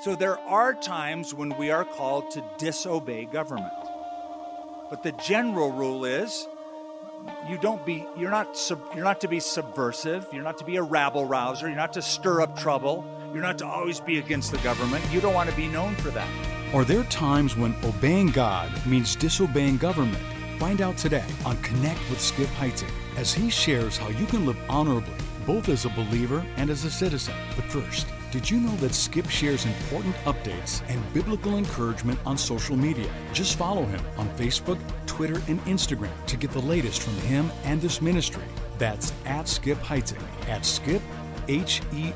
So there are times when we are called to disobey government. But the general rule is you're not to be subversive, you're not to be a rabble rouser, you're not to stir up trouble, you're not to always be against the government. You don't want to be known for that. Are there times when obeying God means disobeying government? Find out today on Connect with Skip Heitzig as he shares how you can live honorably, both as a believer and as a citizen. But first, did you know that Skip shares important updates and biblical encouragement on social media? Just follow him on Facebook, Twitter, and Instagram to get the latest from him and this ministry. That's at Skip Heitzig, at Skip, Heitzig.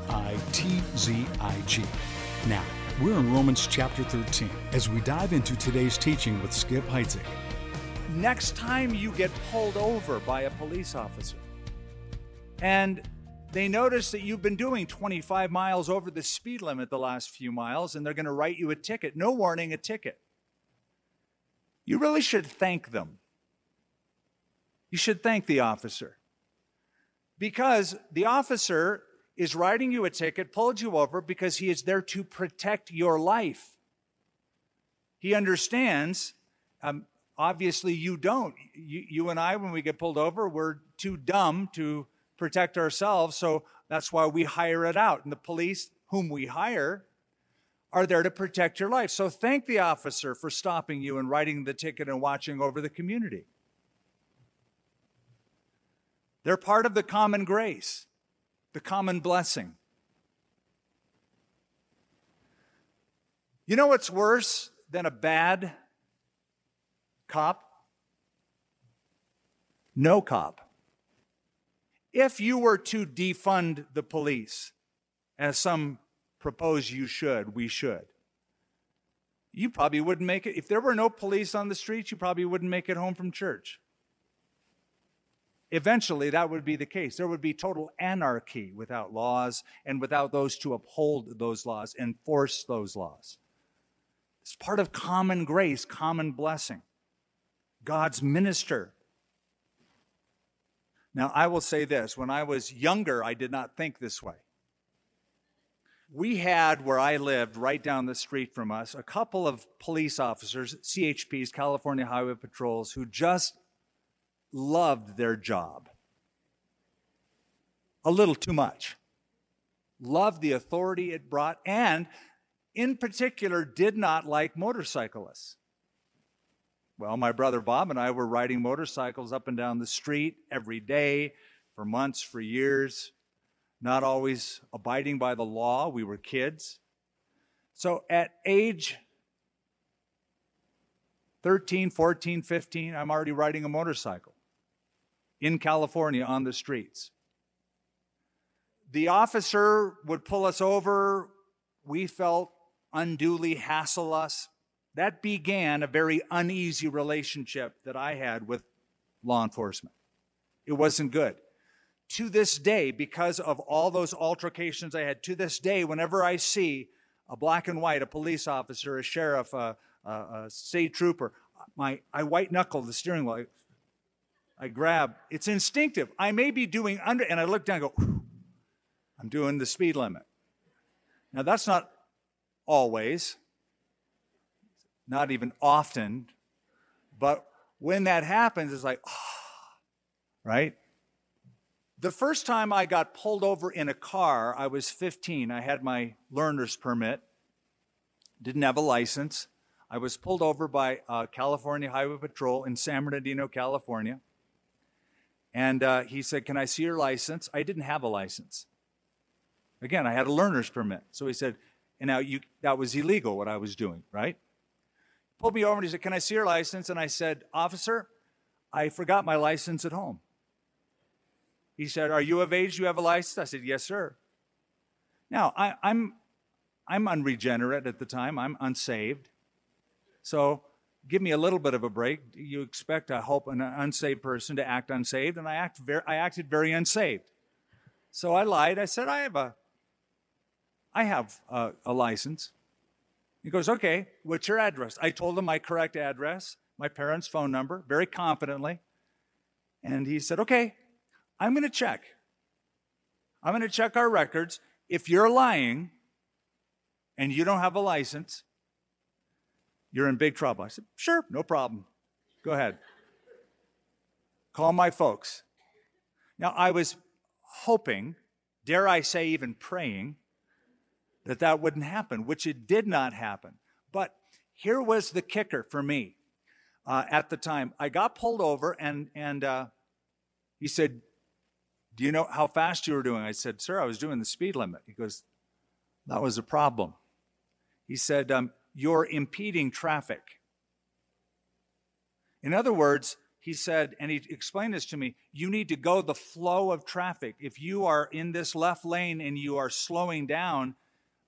Now, we're in Romans chapter 13 as we dive into today's teaching with Skip Heitzig. Next time you get pulled over by a police officer and they notice that you've been doing 25 miles over the speed limit the last few miles and they're going to write you a ticket, no warning, a ticket. You really should thank them. You should thank the officer because the officer is writing you a ticket, pulled you over because he is there to protect your life. He understands. Obviously, you don't. You and I, when we get pulled over, we're too dumb to protect ourselves, so that's why we hire it out. And the police, whom we hire, are there to protect your life. So thank the officer for stopping you and writing the ticket and watching over the community. They're part of the common grace, the common blessing. You know what's worse than a bad cop? No cop. If you were to defund the police, as some propose we should, you probably wouldn't make it. If there were no police on the streets, you probably wouldn't make it home from church. Eventually, that would be the case. There would be total anarchy without laws and without those to uphold those laws, enforce those laws. It's part of common grace, common blessing. God's minister. Now, I will say this. When I was younger, I did not think this way. We had, where I lived, right down the street from us, a couple of police officers, CHPs, California Highway Patrols, who just loved their job. A little too much. Loved the authority it brought, and in particular, did not like motorcyclists. Well, my brother Bob and I were riding motorcycles up and down the street every day for months, for years, not always abiding by the law. We were kids. So at age 13, 14, 15, I'm already riding a motorcycle in California on the streets. The officer would pull us over. We felt unduly hassle us. That began a very uneasy relationship that I had with law enforcement. It wasn't good. To this day, because of all those altercations I had, to this day, whenever I see a black and white, a police officer, a sheriff, a state trooper, I white knuckle the steering wheel. I grab. It's instinctive. I may be doing and I look down and go, I'm doing the speed limit. Now, that's not always. Not even often, but when that happens, it's like, right? The first time I got pulled over in a car, I was 15. I had my learner's permit, didn't have a license. I was pulled over by California Highway Patrol in San Bernardino, California. And he said, "Can I see your license?" I didn't have a license. Again, I had a learner's permit. So he said, and now that was illegal what I was doing, right? Pulled me over and he said, "Can I see your license?" And I said, "Officer, I forgot my license at home." He said, "Are you of age? Do you have a license?" I said, "Yes, sir." Now, I'm unregenerate at the time. I'm unsaved. So give me a little bit of a break. You expect, I hope, an unsaved person to act unsaved, and I acted very unsaved. So I lied. I said, I have a license. He goes, "Okay, what's your address?" I told him my correct address, my parents' phone number, very confidently. And he said, "Okay, I'm going to check. I'm going to check our records. If you're lying, and you don't have a license, you're in big trouble. I said, sure, no problem. Go ahead. Call my folks. Now, I was hoping, dare I say even praying, that wouldn't happen, which it did not happen. But here was the kicker for me at the time. I got pulled over, and he said, do you know how fast you were doing? I said, sir, I was doing the speed limit. He goes, that was a problem. He said, you're impeding traffic. In other words, he said, and he explained this to me, you need to go the flow of traffic. If you are in this left lane and you are slowing down,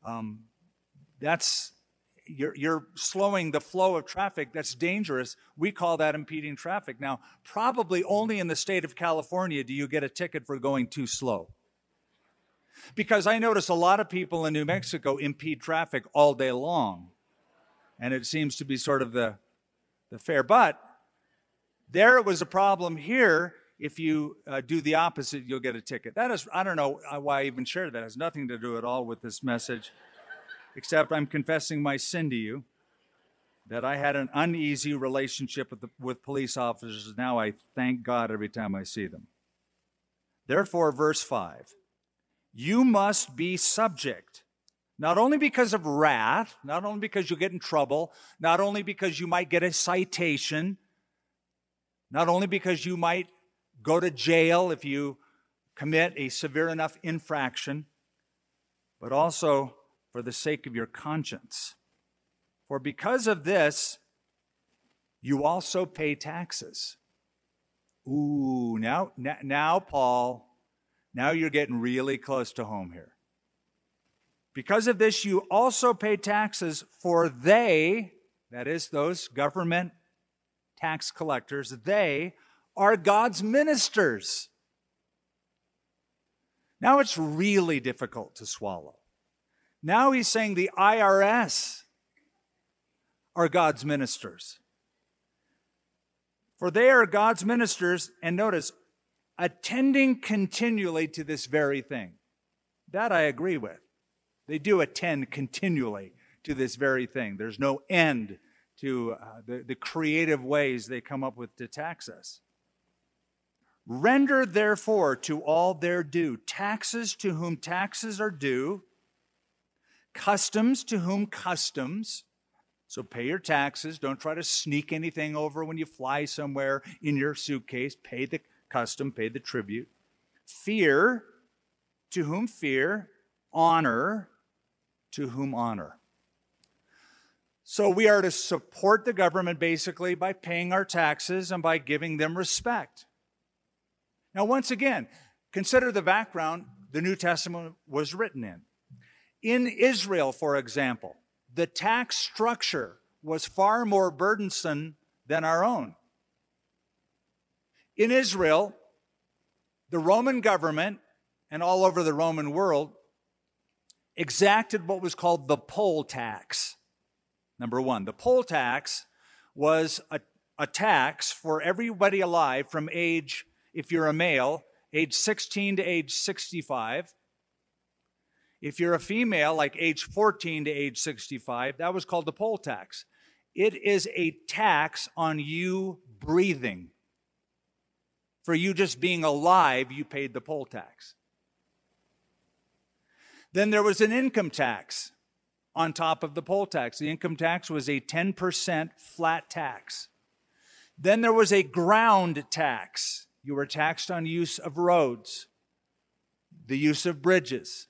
you're slowing the flow of traffic. That's dangerous. We call that impeding traffic. Now, probably only in the state of California do you get a ticket for going too slow. Because I notice a lot of people in New Mexico impede traffic all day long. And it seems to be sort of the fare. But there was a problem. Here, if you do the opposite, you'll get a ticket. That is, I don't know why I even shared that. It has nothing to do at all with this message, except I'm confessing my sin to you, that I had an uneasy relationship with police officers. Now I thank God every time I see them. Therefore, verse 5, you must be subject, not only because of wrath, not only because you'll get in trouble, not only because you might get a citation, not only because you might go to jail if you commit a severe enough infraction, but also for the sake of your conscience. For because of this, you also pay taxes. Ooh, now, Paul, now you're getting really close to home here. Because of this, you also pay taxes, for they, that is those government tax collectors, they are God's ministers. Now it's really difficult to swallow. Now he's saying the IRS are God's ministers. For they are God's ministers, and notice, attending continually to this very thing. That I agree with. They do attend continually to this very thing. There's no end to the creative ways they come up with to tax us. Render therefore to all their due, taxes to whom taxes are due, customs to whom customs. So pay your taxes. Don't try to sneak anything over when you fly somewhere in your suitcase. Pay the custom, pay the tribute. Fear to whom fear, honor to whom honor. So we are to support the government basically by paying our taxes and by giving them respect. Now, once again, consider the background the New Testament was written in. In Israel, for example, the tax structure was far more burdensome than our own. In Israel, the Roman government, and all over the Roman world, exacted what was called the poll tax. Number one, the poll tax was a tax for everybody alive from age, if you're a male, age 16 to age 65. If you're a female, like age 14 to age 65, that was called the poll tax. It is a tax on you breathing. For you just being alive, you paid the poll tax. Then there was an income tax on top of the poll tax. The income tax was a 10% flat tax. Then there was a ground tax. You were taxed on use of roads, the use of bridges.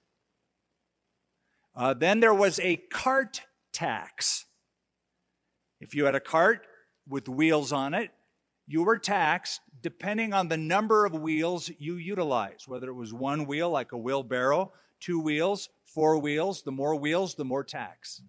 Then there was a cart tax. If you had a cart with wheels on it, you were taxed depending on the number of wheels you utilized, whether it was one wheel like a wheelbarrow, 2 wheels, 4 wheels. The more wheels, the more tax.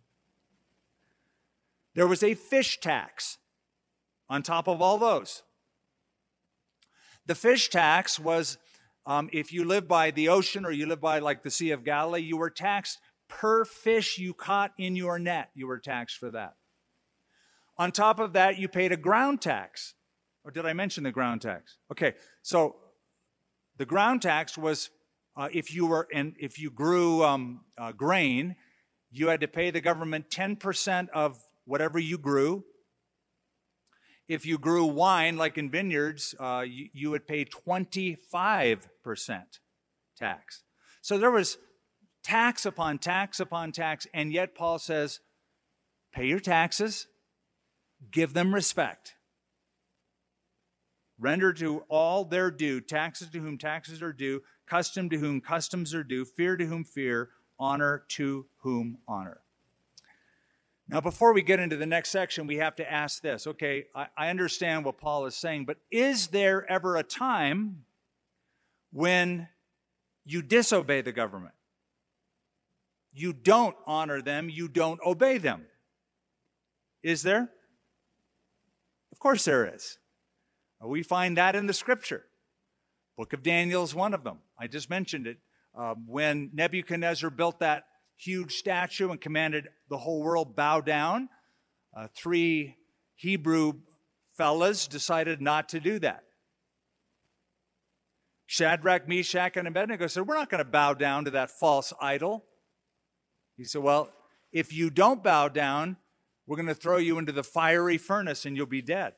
There was a fish tax on top of all those. The fish tax was if you live by the ocean or you live by like the Sea of Galilee, you were taxed per fish you caught in your net. You were taxed for that. On top of that, you paid a ground tax. Or did I mention the ground tax? Okay, so the ground tax was if you grew grain, You had to pay the government 10% of whatever you grew. If you grew wine, like in vineyards, you would pay 25% tax. So there was tax upon tax upon tax, and yet Paul says, pay your taxes, give them respect. Render to all their due, taxes to whom taxes are due, custom to whom customs are due, fear to whom fear, honor to whom honor. Now, before we get into the next section, we have to ask this. Okay, I understand what Paul is saying, but is there ever a time when you disobey the government? You don't honor them, you don't obey them. Is there? Of course there is. We find that in the Scripture. Book of Daniel is one of them. I just mentioned it. When Nebuchadnezzar built that huge statue and commanded the whole world bow down, 3 Hebrew fellas decided not to do that. Shadrach, Meshach, and Abednego said, we're not going to bow down to that false idol. He said, well, if you don't bow down, we're going to throw you into the fiery furnace and you'll be dead.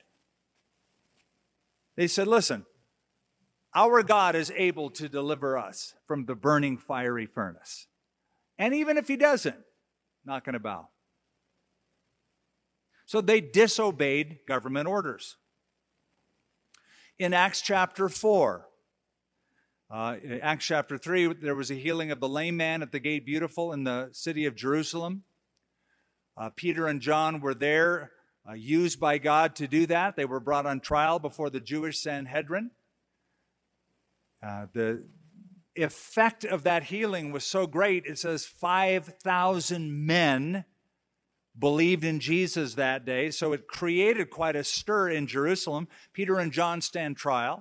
They said, listen, our God is able to deliver us from the burning fiery furnace. And even if he doesn't, not going to bow. So they disobeyed government orders. In Acts chapter 4, in Acts chapter 3, there was a healing of the lame man at the Gate Beautiful in the city of Jerusalem. Peter and John were there, used by God to do that. They were brought on trial before the Jewish Sanhedrin. The effect of that healing was so great, it says 5,000 men believed in Jesus that day, so it created quite a stir in Jerusalem. Peter and John stand trial.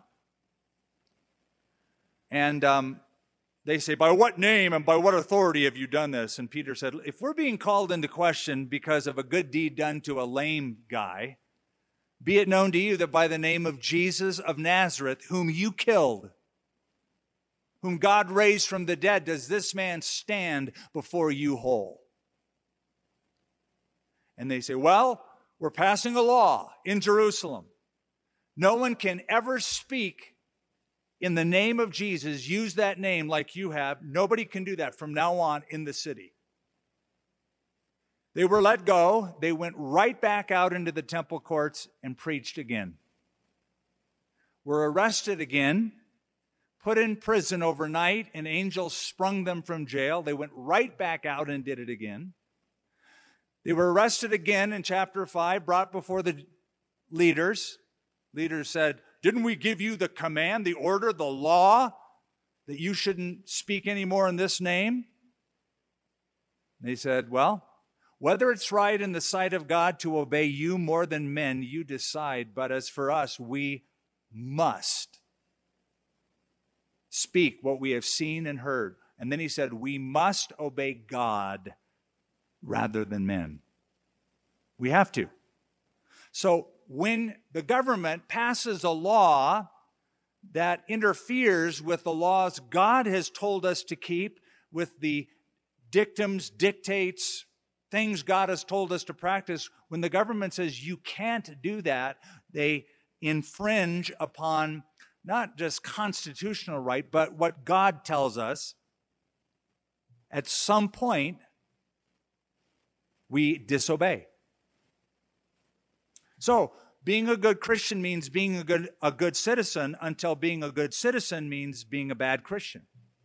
And they say, by what name and by what authority have you done this? And Peter said, if we're being called into question because of a good deed done to a lame guy, be it known to you that by the name of Jesus of Nazareth, whom you killed, whom God raised from the dead, does this man stand before you whole? And they say, well, we're passing a law in Jerusalem. No one can ever speak in the name of Jesus, use that name like you have. Nobody can do that from now on in the city. They were let go. They went right back out into the temple courts and preached again. Were arrested again, put in prison overnight, and angels sprung them from jail. They went right back out and did it again. They were arrested again in chapter 5, brought before the leaders. Leaders said, didn't we give you the command, the order, the law, that you shouldn't speak anymore in this name? They said, well, whether it's right in the sight of God to obey you more than men, you decide. But as for us, we must speak what we have seen and heard. And then he said, we must obey God rather than men. We have to. So when the government passes a law that interferes with the laws God has told us to keep, with the dictums, dictates, things God has told us to practice, when the government says you can't do that, they infringe upon not just constitutional right, but what God tells us. At some point, we disobey. So, being a good Christian means being a good citizen, until being a good citizen means being a bad Christian.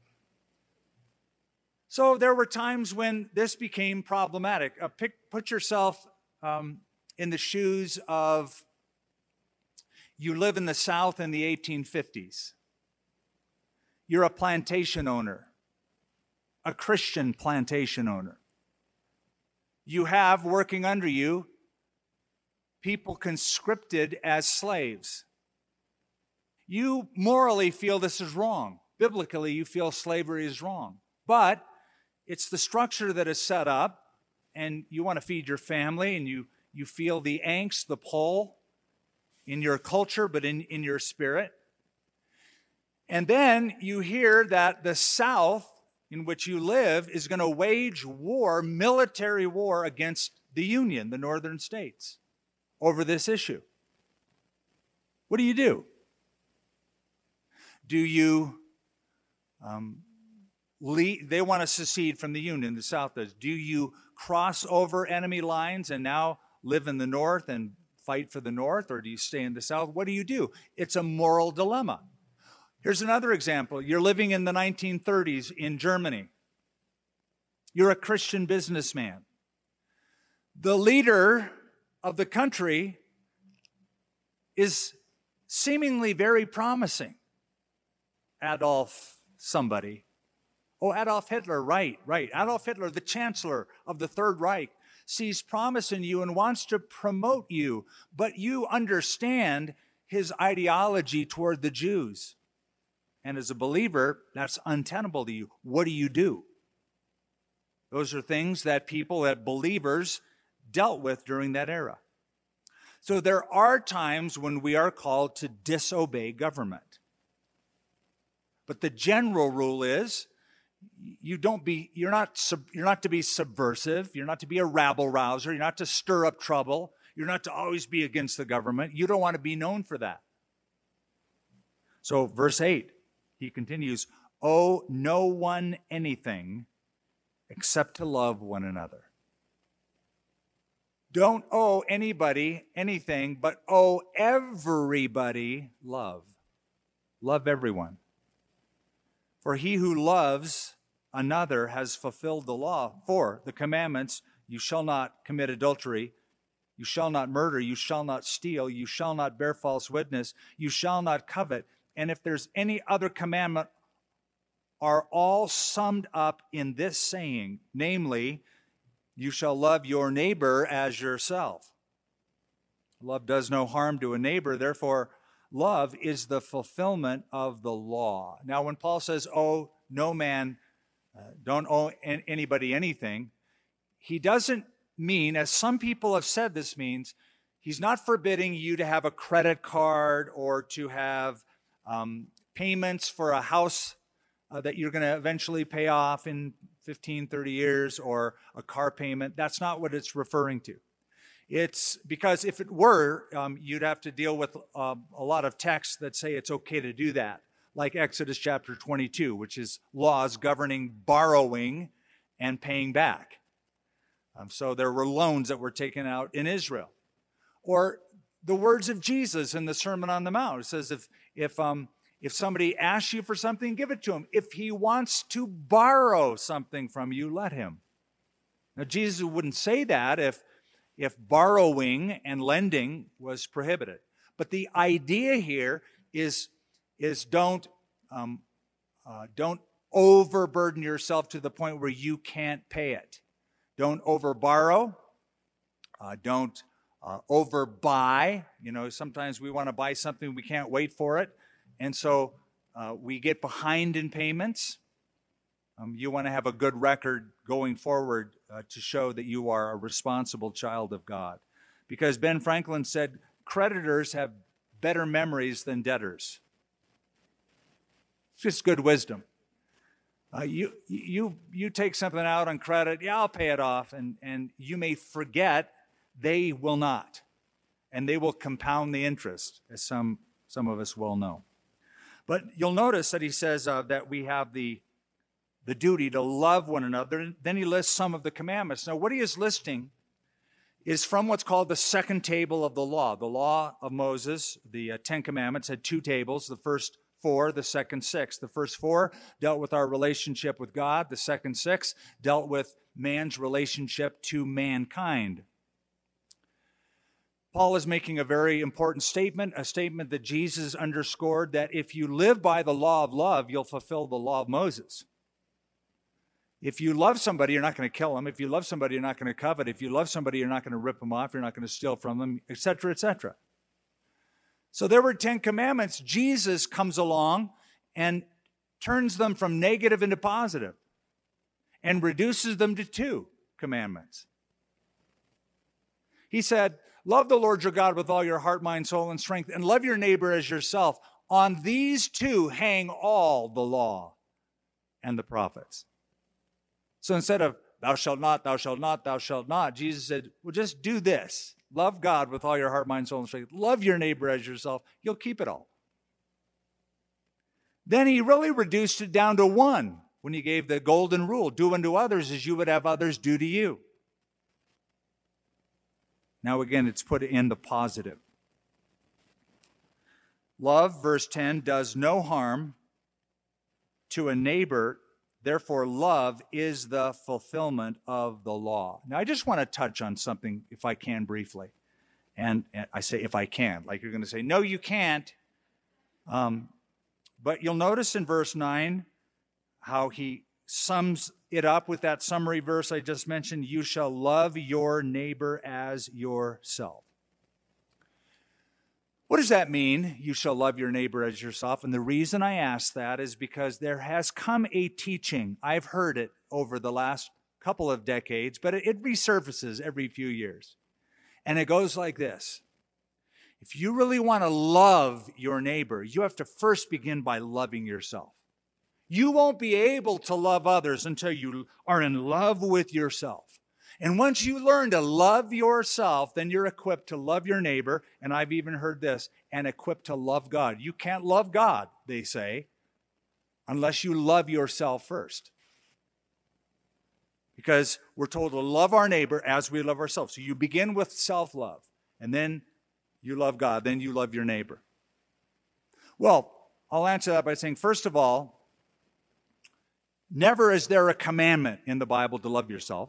So there were times when this became problematic. Put yourself in the shoes of, you live in the South in the 1850s. You're a plantation owner, a Christian plantation owner. You have working under you people conscripted as slaves. You morally feel this is wrong. Biblically, you feel slavery is wrong. But it's the structure that is set up, and you want to feed your family, and you feel the angst, the pull in your culture, but in your spirit. And then you hear that the South in which you live is going to wage war, military war, against the Union, the northern states, over this issue. What do? Do you they want to secede from the Union, the South does. Do you cross over enemy lines and now live in the North and fight for the North, or do you stay in the South? What do? It's a moral dilemma. Here's another example. You're living in the 1930s in Germany. You're a Christian businessman. The leader of the country is seemingly very promising. Adolf somebody. Oh, Adolf Hitler, right. Adolf Hitler, the chancellor of the Third Reich, sees promise in you and wants to promote you, but you understand his ideology toward the Jews. And as a believer, that's untenable to you. What do? Those are things that believers dealt with during that era. So there are times when we are called to disobey government. But the general rule is, you're not to be subversive. You're not to be a rabble-rouser. You're not to stir up trouble. You're not to always be against the government. You don't want to be known for that. So verse 8, he continues, owe no one anything except to love one another. Don't owe anybody anything, but owe everybody love. Love everyone. For he who loves another has fulfilled the law. For the commandments, you shall not commit adultery, you shall not murder, you shall not steal, you shall not bear false witness, you shall not covet. And if there's any other commandment, are all summed up in this saying, namely, you shall love your neighbor as yourself. Love does no harm to a neighbor, therefore, love is the fulfillment of the law. Now, when Paul says, owe no man, don't owe anybody anything, he doesn't mean, as some people have said this means, he's not forbidding you to have a credit card or to have payments for a house that you're going to eventually pay off in 15, 30 years, or a car payment. That's not what it's referring to. It's because if it were, you'd have to deal with a lot of texts that say it's okay to do that, like Exodus chapter 22, which is laws governing borrowing and paying back. So there were loans that were taken out in Israel. Or the words of Jesus in the Sermon on the Mount. It says, if somebody asks you for something, give it to him. If he wants to borrow something from you, let him. Now, Jesus wouldn't say that if borrowing and lending was prohibited. But the idea here is don't overburden yourself to the point where you can't pay it. Don't overborrow. Don't overbuy. Sometimes we want to buy something, we can't wait for it. And so we get behind in payments. You want to have a good record going forward to show that you are a responsible child of God. Because Ben Franklin said, creditors have better memories than debtors. It's just good wisdom. You take something out on credit, I'll pay it off, and you may forget, they will not. And they will compound the interest, as some of us well know. But you'll notice that he says that we have the duty to love one another. Then he lists some of the commandments. Now, what he is listing is from what's called the second table of the law. The law of Moses, the Ten Commandments, had two tables, the first 4, the second 6. The first 4 dealt with our relationship with God. The second 6 dealt with man's relationship to mankind. Paul is making a very important statement, a statement that Jesus underscored, that if you live by the law of love, you'll fulfill the law of Moses. If you love somebody, you're not going to kill them. If you love somebody, you're not going to covet. If you love somebody, you're not going to rip them off. You're not going to steal from them, etc., etc. So there were 10 commandments. Jesus comes along and turns them from negative into positive and reduces them to 2 commandments. He said, love the Lord your God with all your heart, mind, soul, and strength, and love your neighbor as yourself. On these 2 hang all the law and the prophets. So instead of thou shalt not, thou shalt not, thou shalt not, Jesus said, well, just do this. Love God with all your heart, mind, soul, and strength. Love your neighbor as yourself. You'll keep it all. Then he really reduced it down to one when he gave the golden rule. Do unto others as you would have others do to you. Now again, it's put in the positive. Love, verse 10, does no harm to a neighbor. Therefore, love is the fulfillment of the law. Now, I just want to touch on something, if I can, briefly. And I say if I can, like you're going to say, no, you can't. But you'll notice in verse 9 how he sums it up with that summary verse I just mentioned. You shall love your neighbor as yourself. What does that mean? You shall love your neighbor as yourself. And the reason I ask that is because there has come a teaching. I've heard it over the last couple of decades, but it resurfaces every few years. And it goes like this. If you really want to love your neighbor, you have to first begin by loving yourself. You won't be able to love others until you are in love with yourself. And once you learn to love yourself, then you're equipped to love your neighbor. And I've even heard this, and equipped to love God. You can't love God, they say, unless you love yourself first. Because we're told to love our neighbor as we love ourselves. So you begin with self-love, and then you love God, then you love your neighbor. Well, I'll answer that by saying, first of all, never is there a commandment in the Bible to love yourself.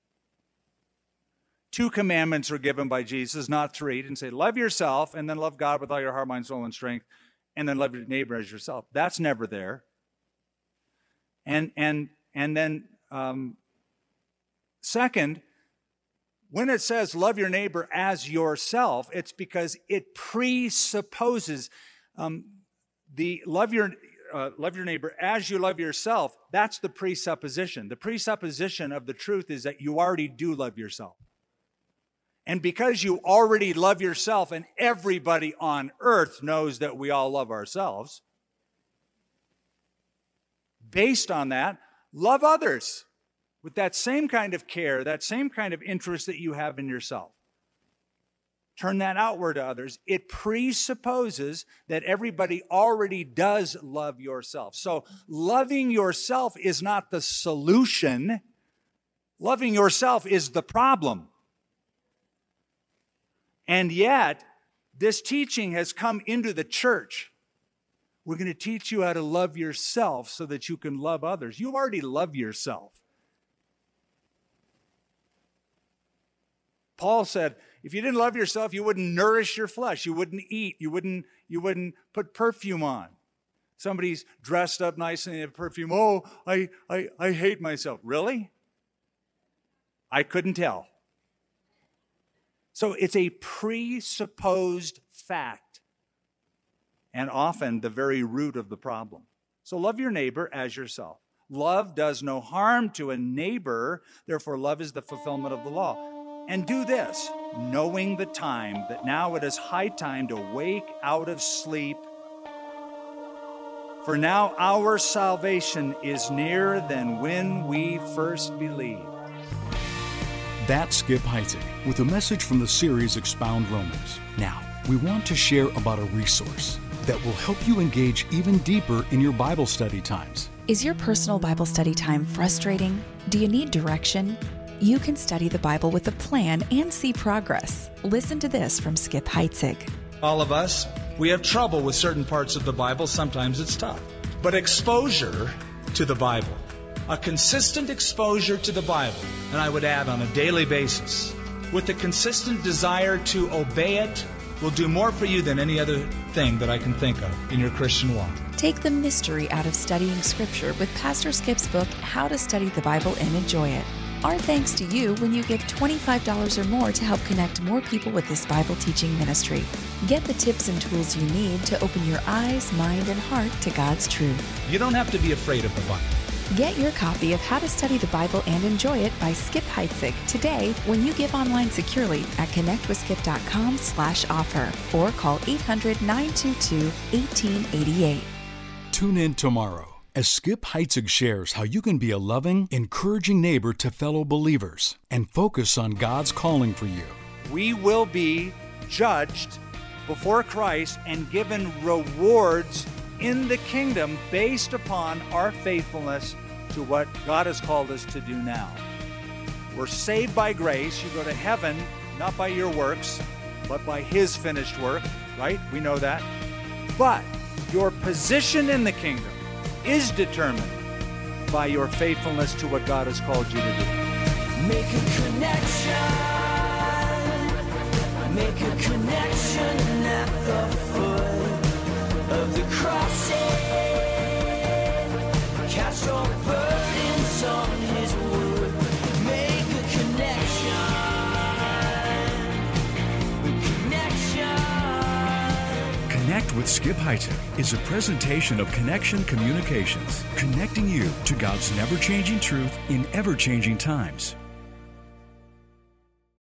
2 commandments are given by Jesus, not 3. He didn't say, love yourself, and then love God with all your heart, mind, soul, and strength, and then love your neighbor as yourself. That's never there. And then second, when it says love your neighbor as yourself, it's because it presupposes the love your neighbor as you love yourself. That's the presupposition. The presupposition of the truth is that you already do love yourself. And because you already love yourself, and everybody on earth knows that we all love ourselves, based on that, love others with that same kind of care, that same kind of interest that you have in yourself. Turn that outward to others. It presupposes that everybody already does love yourself. So loving yourself is not the solution. Loving yourself is the problem. And yet, this teaching has come into the church. We're going to teach you how to love yourself so that you can love others. You already love yourself. Paul said, if you didn't love yourself, you wouldn't nourish your flesh. You wouldn't eat. You wouldn't put perfume on. Somebody's dressed up nicely in perfume. Oh, I hate myself. Really? I couldn't tell. So it's a presupposed fact, and often the very root of the problem. So love your neighbor as yourself. Love does no harm to a neighbor, therefore love is the fulfillment of the law. And do this, knowing the time, that now it is high time to wake out of sleep. For now our salvation is nearer than when we first believed. That's Skip Heitzig with a message from the series Expound Romans. Now, we want to share about a resource that will help you engage even deeper in your Bible study times. Is your personal Bible study time frustrating? Do you need direction? You can study the Bible with a plan and see progress. Listen to this from Skip Heitzig. All of us, we have trouble with certain parts of the Bible. Sometimes it's tough. But exposure to the Bible, a consistent exposure to the Bible, and I would add on a daily basis, with a consistent desire to obey it, will do more for you than any other thing that I can think of in your Christian walk. Take the mystery out of studying Scripture with Pastor Skip's book, How to Study the Bible and Enjoy It. Our thanks to you when you give $25 or more to help connect more people with this Bible teaching ministry. Get the tips and tools you need to open your eyes, mind, and heart to God's truth. You don't have to be afraid of the Bible. Get your copy of How to Study the Bible and Enjoy It by Skip Heitzig today when you give online securely at connectwithskip.com/offer or call 800-922-1888. Tune in tomorrow as Skip Heitzig shares how you can be a loving, encouraging neighbor to fellow believers and focus on God's calling for you. We will be judged before Christ and given rewards in the kingdom based upon our faithfulness to what God has called us to do now. We're saved by grace. You go to heaven not by your works, but by His finished work, right? We know that. But your position in the kingdom is determined by your faithfulness to what God has called you to do. Make a connection at the foot of the cross. Cast your burdens on His wood. Make a connection. Connect with Skip Heitzig is a presentation of Connection Communications, connecting you to God's never-changing truth in ever-changing times.